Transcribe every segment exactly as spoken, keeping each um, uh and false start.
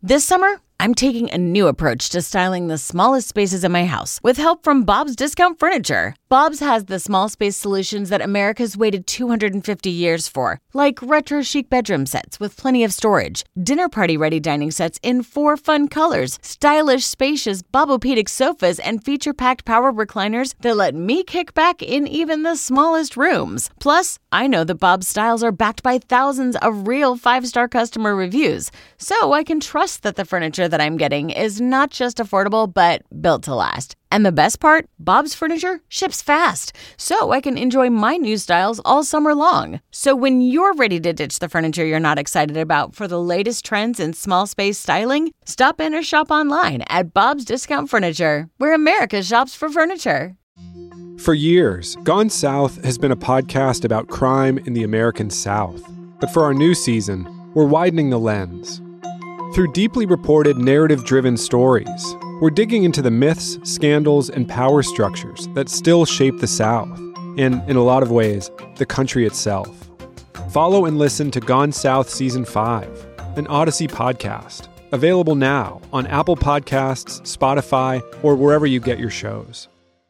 This summer, I'm taking a new approach to styling the smallest spaces in my house with help from Bob's Discount Furniture. Bob's has the small space solutions that America's waited two hundred fifty years for, like retro chic bedroom sets with plenty of storage, dinner party ready dining sets in four fun colors, stylish spacious Bobopedic sofas, and feature packed power recliners that let me kick back in even the smallest rooms. Plus, I know that Bob's styles are backed by thousands of real five-star customer reviews, so I can trust that the furniture that I'm getting is not just affordable, but built to last. And the best part, Bob's Furniture ships fast, so I can enjoy my new styles all summer long. So when you're ready to ditch the furniture you're not excited about for the latest trends in small space styling, stop in or shop online at Bob's Discount Furniture, where America shops for furniture. For years, Gone South has been a podcast about crime in the American South. But for our new season, we're widening the lens. Through deeply reported, narrative-driven stories, we're digging into the myths, scandals, and power structures that still shape the South, and, in a lot of ways, the country itself. Follow and listen to Gone South Season five, an Odyssey podcast, available now on Apple Podcasts, Spotify, or wherever you get your shows.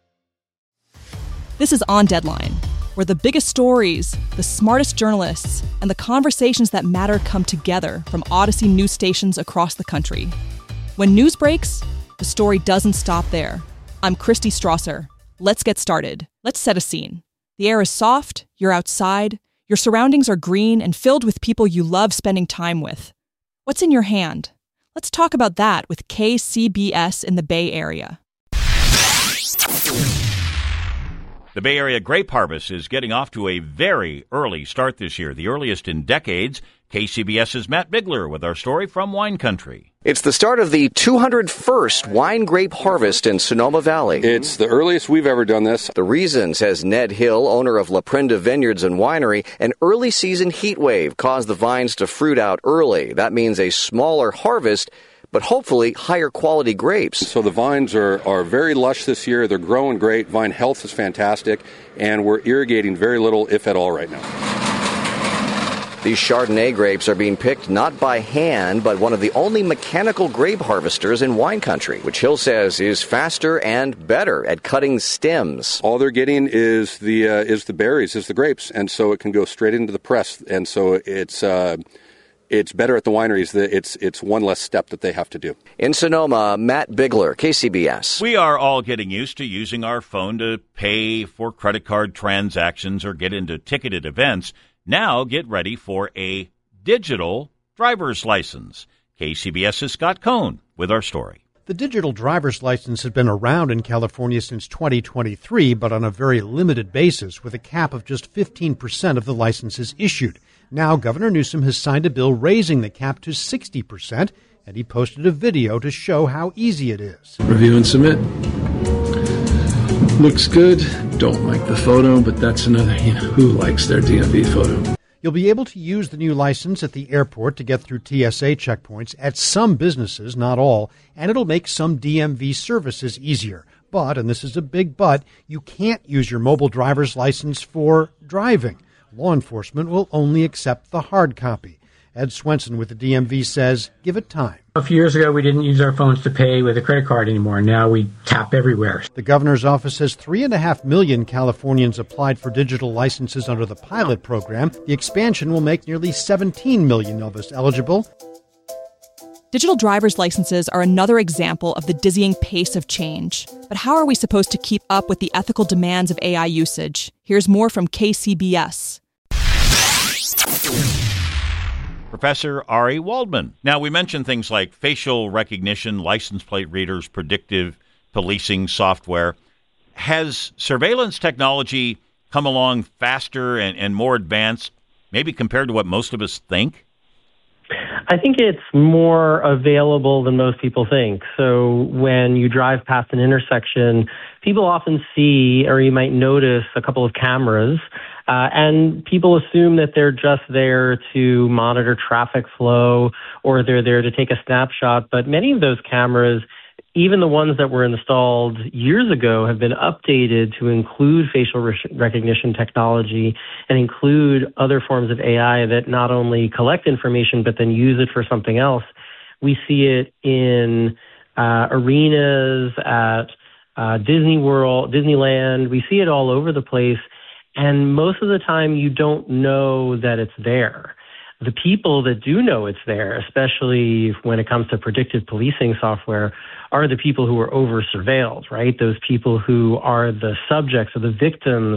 This is On Deadline, where the biggest stories, the smartest journalists, and the conversations that matter come together from Odyssey news stations across the country. When news breaks, the story doesn't stop there. I'm Christy Strasser. Let's get started. Let's set a scene. The air is soft, you're outside, your surroundings are green and filled with people you love spending time with. What's in your hand? Let's talk about that with K C B S in the Bay Area. The Bay Area grape harvest is getting off to a very early start this year, the earliest in decades. KCBS's Matt Bigler with our story from Wine Country. It's the start of the two hundred first wine grape harvest in Sonoma Valley. It's the earliest we've ever done this. The reason, says Ned Hill, owner of La Prenda Vineyards and Winery, an early season heat wave caused the vines to fruit out early. That means a smaller harvest, but hopefully higher quality grapes. So the vines are, are very lush this year. They're growing great. Vine health is fantastic, and we're irrigating very little, if at all, right now. These Chardonnay grapes are being picked not by hand, but one of the only mechanical grape harvesters in wine country, which Hill says is faster and better at cutting stems. All they're getting is the uh, is the berries, is the grapes, and so it can go straight into the press, and so it's uh, it's better at the wineries. It's it's one less step that they have to do. In Sonoma, Matt Bigler, K C B S. We are all getting used to using our phone to pay for credit card transactions or get into ticketed events. Now get ready for a digital driver's license. KCBS's Scott Cohn with our story. The digital driver's license has been around in California since twenty twenty-three, but on a very limited basis, with a cap of just fifteen percent of the licenses issued. Now, Governor Newsom has signed a bill raising the cap to sixty percent, and he posted a video to show how easy it is. Review and submit. Looks good. Don't like the photo, but that's another, you know, who likes their D M V photo? You'll be able to use the new license at the airport to get through T S A checkpoints at some businesses, not all, and it'll make some D M V services easier. But, and this is a big but, you can't use your mobile driver's license for driving. Law enforcement will only accept the hard copy. Ed Swenson with the D M V says, give it time. A few years ago, we didn't use our phones to pay with a credit card anymore. Now we tap everywhere. The governor's office says three and a half million Californians applied for digital licenses under the pilot program. The expansion will make nearly seventeen million of us eligible. Digital driver's licenses are another example of the dizzying pace of change. But how are we supposed to keep up with the ethical demands of A I usage? Here's more from K C B S. Professor Ari Waldman. Now, we mentioned things like facial recognition, license plate readers, predictive policing software. Has surveillance technology come along faster and, and more advanced, maybe compared to what most of us think? I think it's more available than most people think. So when you drive past an intersection, people often see, or you might notice, a couple of cameras. Uh, and people assume that they're just there to monitor traffic flow or they're there to take a snapshot. But many of those cameras, even the ones that were installed years ago, have been updated to include facial re- recognition technology and include other forms of A I that not only collect information but then use it for something else. We see it in uh, arenas at uh, Disney World, Disneyland. We see it all over the place. And most of the time, you don't know that it's there. The people that do know it's there, especially when it comes to predictive policing software, are the people who are over-surveilled, right? Those people who are the subjects or the victims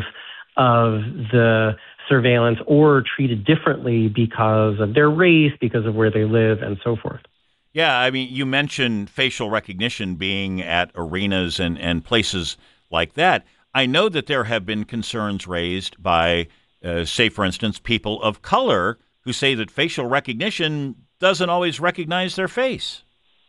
of the surveillance or treated differently because of their race, because of where they live, and so forth. Yeah, I mean, you mentioned facial recognition being at arenas and, and places like that. I know that there have been concerns raised by, uh, say, for instance, people of color who say that facial recognition doesn't always recognize their face.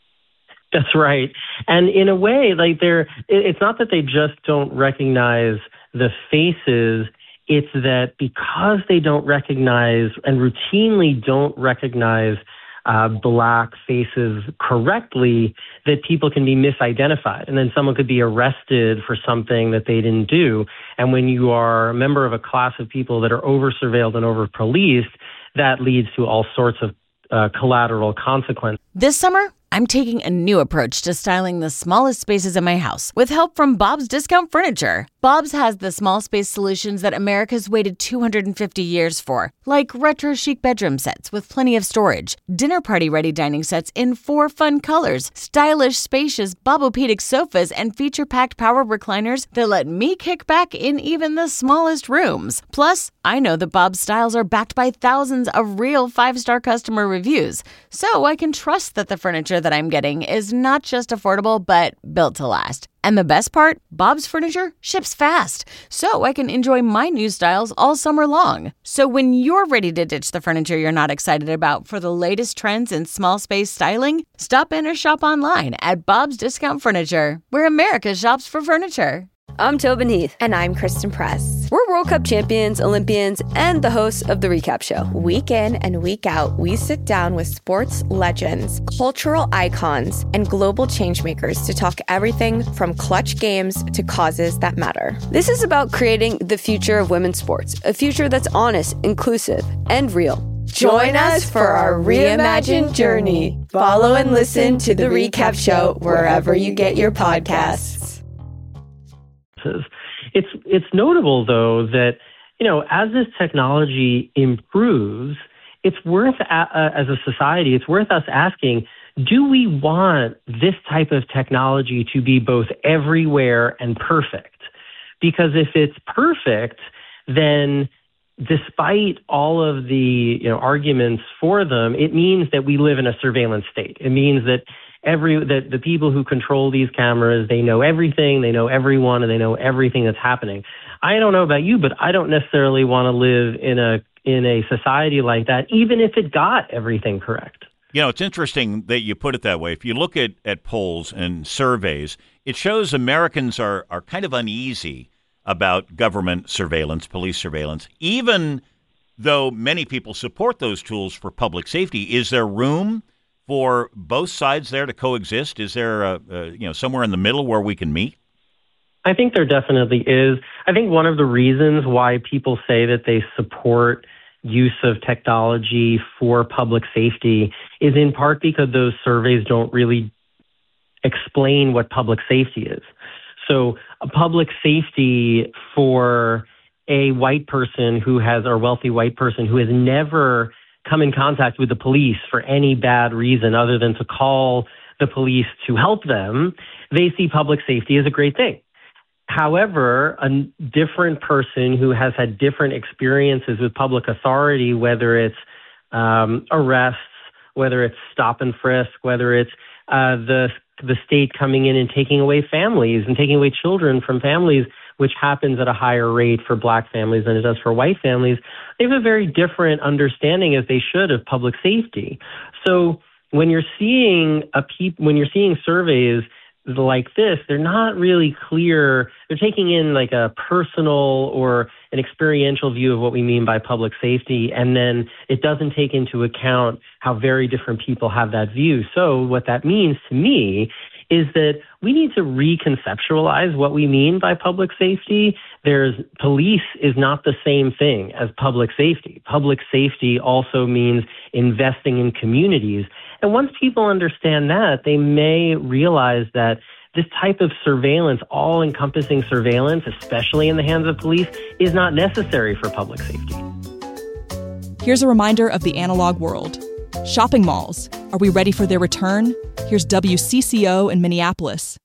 That's right. And in a way, like they're, it's not that they just don't recognize the faces, it's that because they don't recognize and routinely don't recognize uh, black faces correctly, that people can be misidentified. And then someone could be arrested for something that they didn't do. And when you are a member of a class of people that are over-surveilled and over-policed, that leads to all sorts of uh, collateral consequences. This summer, I'm taking a new approach to styling the smallest spaces in my house with help from Bob's Discount Furniture. Bob's has the small space solutions that America's waited two hundred fifty years for, like retro chic bedroom sets with plenty of storage, dinner party ready dining sets in four fun colors, stylish, spacious Bobopedic sofas, and feature packed power recliners that let me kick back in even the smallest rooms. Plus, I know that Bob's styles are backed by thousands of real five star customer reviews, so I can trust that the furniture that I'm getting is not just affordable, but built to last. And the best part, Bob's Furniture ships fast, so I can enjoy my new styles all summer long. So when you're ready to ditch the furniture you're not excited about for the latest trends in small space styling, stop in or shop online at Bob's Discount Furniture, where America shops for furniture. I'm Tobin Heath. And I'm Kristen Press. We're World Cup champions, Olympians, and the hosts of The Recap Show. Week in and week out, we sit down with sports legends, cultural icons, and global changemakers to talk everything from clutch games to causes that matter. This is about creating the future of women's sports, a future that's honest, inclusive, and real. Join us for our reimagined journey. Follow and listen to The Recap Show wherever you get your podcasts. It's it's notable, though, that, you know, as this technology improves, it's worth, uh, as a society, it's worth us asking, do we want this type of technology to be both everywhere and perfect? Because if it's perfect, then despite all of the, you know, arguments for them, it means that we live in a surveillance state. It means that Every that the people who control these cameras, they know everything, they know everyone, and they know everything that's happening. I don't know about you, but I don't necessarily want to live in a in a society like that, even if it got everything correct. You know, it's interesting that you put it that way. If you look at, at polls and surveys, it shows Americans are, are kind of uneasy about government surveillance, police surveillance, even though many people support those tools for public safety. Is there room for both sides there to coexist? Is there a, a, you know, somewhere in the middle where we can meet? I think there definitely is. I think one of the reasons why people say that they support use of technology for public safety is in part because those surveys don't really explain what public safety is. So a public safety for a white person who has, or wealthy white person who has never come in contact with the police for any bad reason other than to call the police to help them, they see public safety as a great thing. However, a different person who has had different experiences with public authority, whether it's um, arrests, whether it's stop and frisk, whether it's uh, the the state coming in and taking away families and taking away children from families, which happens at a higher rate for black families than it does for white families, they have a very different understanding, as they should, of public safety. So when you're seeing a peop- when you're seeing surveys like this, they're not really clear. They're taking in like a personal or an experiential view of what we mean by public safety, and then it doesn't take into account how very different people have that view. So what that means to me is that we need to reconceptualize what we mean by public safety. There's police is not the same thing as public safety. Public safety also means investing in communities. And once people understand that, they may realize that this type of surveillance, all-encompassing surveillance, especially in the hands of police, is not necessary for public safety. Here's a reminder of the analog world. Shopping malls. Are we ready for their return? Here's W C C O in Minneapolis.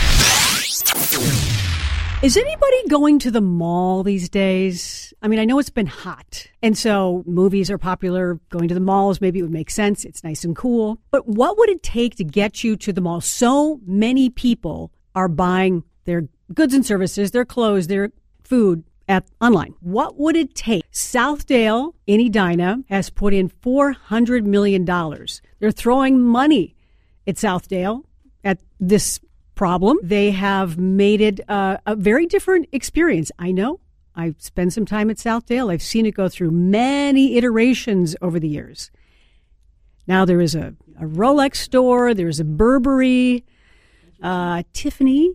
Is anybody going to the mall these days? I mean, I know it's been hot, and so movies are popular. Going to the malls, maybe it would make sense. It's nice and cool. But what would it take to get you to the mall? So many people are buying their goods and services, their clothes, their food at online. What would it take? Southdale in Edina has put in four hundred million dollars. They're throwing money at Southdale at this problem. They have made it uh, a very different experience. I know. I've spent some time at Southdale. I've seen it go through many iterations over the years. Now there is a, a Rolex store. There's a Burberry, uh, Tiffany,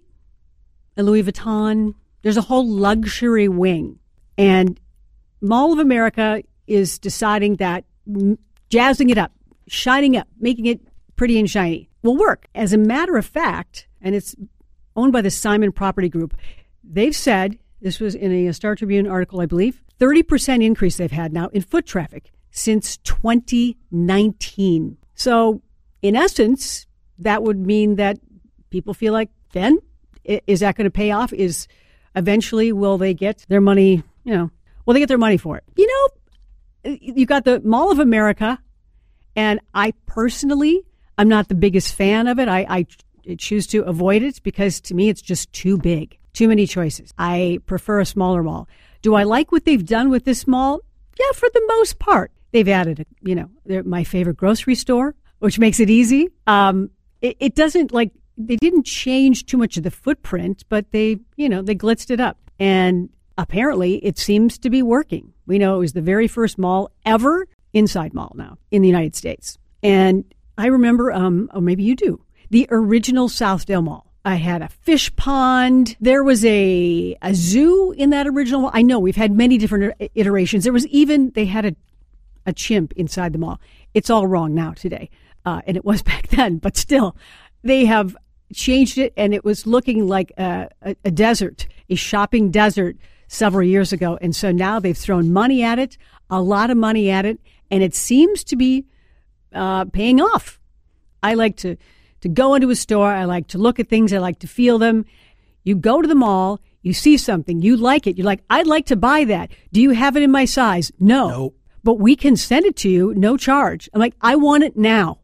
a Louis Vuitton. There's a whole luxury wing. And Mall of America is deciding that jazzing it up, shining up, making it pretty and shiny will work. As a matter of fact, and it's owned by the Simon Property Group, they've said, this was in a Star Tribune article, I believe, thirty percent increase they've had now in foot traffic since twenty nineteen. So in essence, that would mean that people feel like, then, is that going to pay off? Is eventually, will they get their money, you know, will they get their money for it? You know, you got the Mall of America, and I personally, I'm not the biggest fan of it. I, I choose to avoid it because to me, it's just too big. Too many choices. I prefer a smaller mall. Do I like what they've done with this mall? Yeah, for the most part. They've added, you know, my favorite grocery store, which makes it easy. Um, it, it doesn't like, they didn't change too much of the footprint, but they, you know, they glitzed it up. And apparently it seems to be working. We know it was the very first mall ever, inside mall now, in the United States. And I remember, um, or maybe you do, the original Southdale Mall. I had a fish pond. There was a a zoo in that original mall. I know we've had many different iterations. There was even, they had a, a chimp inside the mall. It's all wrong now today. Uh, and it was back then, but still, they have changed it, and it was looking like a, a, a desert, a shopping desert several years ago. And so now they've thrown money at it, a lot of money at it, and it seems to be uh, paying off. I like to to go into a store. I like to look at things. I like to feel them. You go to the mall, you see something, you like it. You're like, I'd like to buy that. Do you have it in my size? No. Nope. But we can send it to you, no charge. I'm like, I want it now.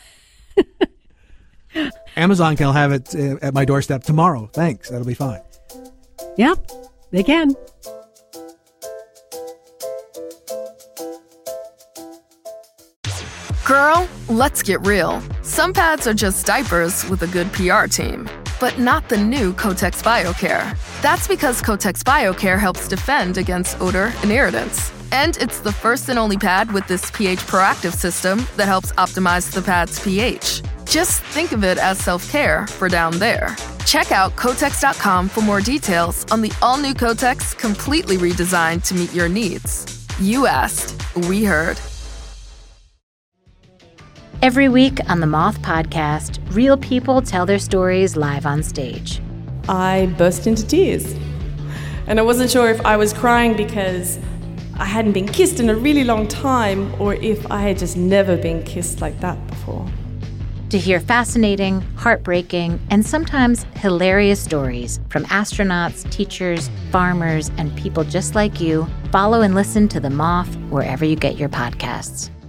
Amazon can have it uh, at my doorstep tomorrow. Thanks. That'll be fine. Yeah, they can. Girl, let's get real. Some pads are just diapers with a good P R team, but not the new Kotex BioCare. That's because Kotex BioCare helps defend against odor and irritants. And it's the first and only pad with this pH proactive system that helps optimize the pad's pH. Just think of it as self-care for down there. Check out Kotex dot com for more details on the all-new Kotex, completely redesigned to meet your needs. You asked, we heard. Every week on the Moth Podcast, real people tell their stories live on stage. I burst into tears. And I wasn't sure if I was crying because I hadn't been kissed in a really long time, or if I had just never been kissed like that before. To hear fascinating, heartbreaking, and sometimes hilarious stories from astronauts, teachers, farmers, and people just like you, follow and listen to The Moth wherever you get your podcasts.